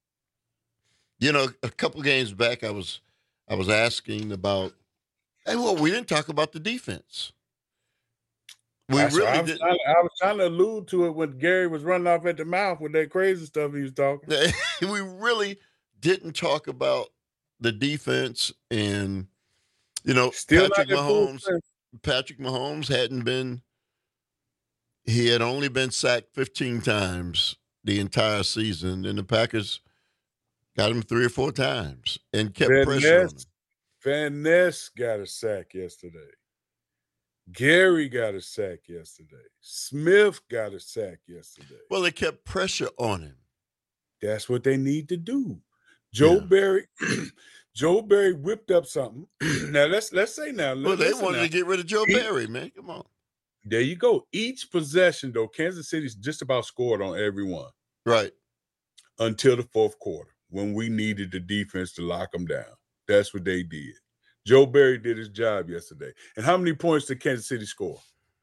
couple games back, I was asking about. Hey, well, we didn't talk about the defense. I was trying to allude to it when Gary was running off at the mouth with that crazy stuff he was talking. We really didn't talk about the defense, and Patrick Mahomes had only been sacked 15 times the entire season, and the Packers got him 3 or 4 times and kept pressure on him. Van Ness got a sack yesterday. Gary got a sack yesterday. Smith got a sack yesterday. Well, they kept pressure on him. That's what they need to do. Joe Barry whipped up something. Now let's say now. Well, they wanted to get rid of Joe Barry, man. Come on. There you go. Each possession, though, Kansas City's just about scored on every one. Right. Until the fourth quarter, when we needed the defense to lock them down. That's what they did. Joe Barry did his job yesterday. And how many points did Kansas City score?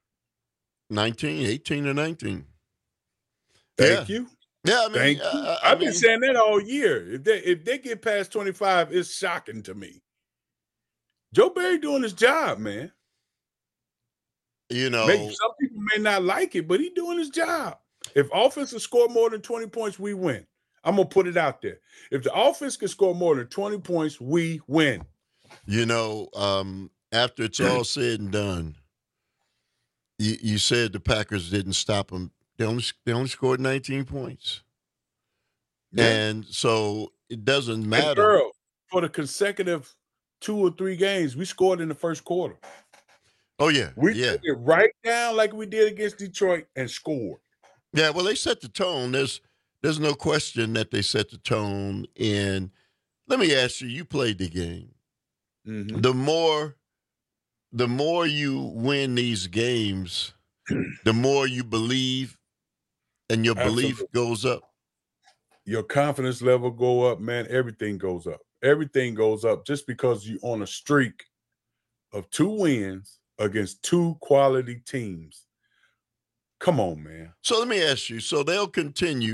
18 to 19. Thank you. Yeah, I mean, thank you. I've been saying that all year. If they get past 25, it's shocking to me. Joe Barry doing his job, man. You know, maybe some people may not like it, but he's doing his job. If offense will score more than 20 points, we win. I'm going to put it out there. If the offense can score more than 20 points, we win. You know, after it's all said and done, you said the Packers didn't stop them. They only scored 19 points. Yeah. And so it doesn't matter. And Earl, for the consecutive 2 or 3 games, we scored in the first quarter. Oh, yeah. We took it right down like we did against Detroit and scored. Yeah, well, they set the tone. There's no question that they set the tone. And let me ask you, you played the game. Mm-hmm. The more you win these games, the more you believe, and your belief goes up. Your confidence level go up, man. Everything goes up. Everything goes up just because you're on a streak of 2 wins against 2 quality teams. Come on, man. So let me ask you. So they'll continue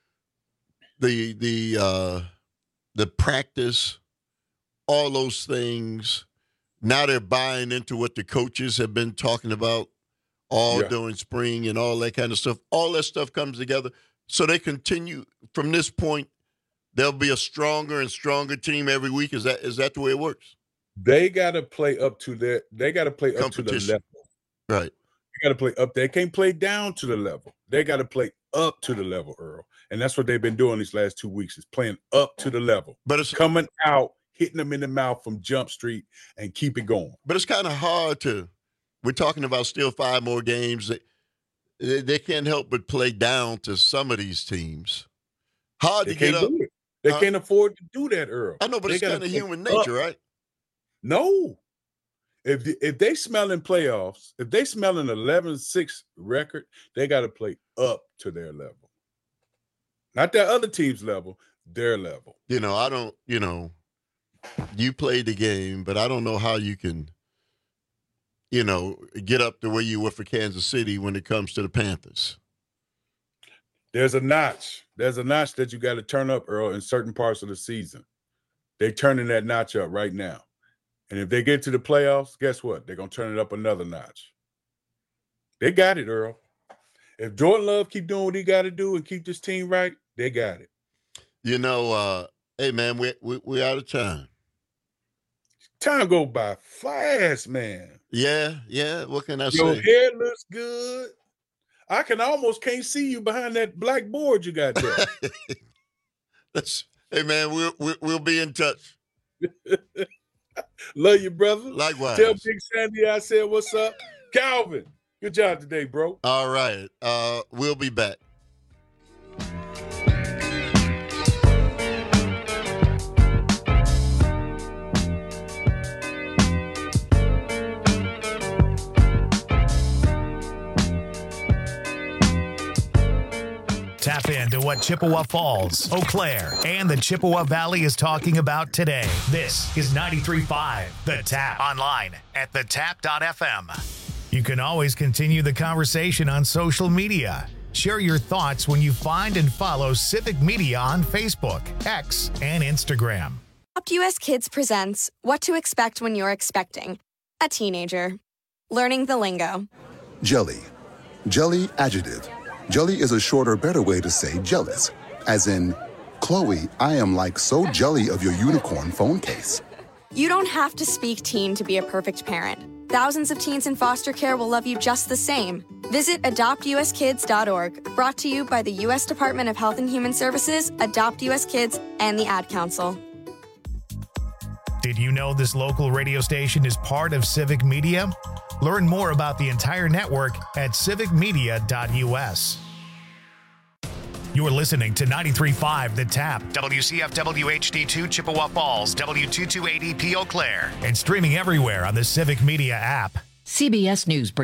the practice, all those things. Now they're buying into what the coaches have been talking about during spring and all that kind of stuff. All that stuff comes together. So they continue from this point. There'll be a stronger and stronger team every week. Is that the way it works? They got to play up to their. They got to play up to the level. Right. They got to play up. They can't play down to the level. They got to play up to the level, Earl. And that's what they've been doing these last 2 weeks, is playing up to the level. But it's coming out, hitting them in the mouth from Jump Street and keep it going. But it's kind of hard to. We're talking about still 5 more games. They can't help but play down to some of these teams. Hard to get up. They can't afford to do that, Earl. I know, but it's kind of human nature, right? No. If they smell in playoffs, if they smell an 11-6 record, they got to play up to their level. Not that other team's level, their level. You know, you played the game, but I don't know how you can, get up the way you were for Kansas City when it comes to the Panthers. There's a notch. There's a notch that you got to turn up, Earl, in certain parts of the season. They're turning that notch up right now. And if they get to the playoffs, guess what? They're going to turn it up another notch. They got it, Earl. If Jordan Love keep doing what he got to do and keep this team right, they got it. Hey, man, we're out of time. Time go by fast, man. Yeah. What can I say? Your hair looks good. I almost can't see you behind that black board you got there. Hey, man, we'll be in touch. Love you, brother. Likewise. Tell Big Sandy I said what's up. Calvin, good job today, bro. All right. We'll be back. Tap into what Chippewa Falls, Eau Claire, and the Chippewa Valley is talking about today. This is 93.5 The Tap. Online at thetap.fm. You can always continue the conversation on social media. Share your thoughts when you find and follow Civic Media on Facebook, X, and Instagram. Adopt US Kids presents What to Expect When You're Expecting a Teenager. Learning the lingo. Jelly. Jelly adjective. Jelly is a shorter, better way to say jealous. As in, Chloe, I am like so jelly of your unicorn phone case. You don't have to speak teen to be a perfect parent. Thousands of teens in foster care will love you just the same. Visit adoptuskids.org, brought to you by the U.S. Department of Health and Human Services, Adopt U.S. Kids, and the Ad Council. Did you know this local radio station is part of Civic Media? Learn more about the entire network at civicmedia.us. You're listening to 93.5 The Tap, WCFW HD2 Chippewa Falls, W228EP Eau Claire, and streaming everywhere on the Civic Media app. CBS News.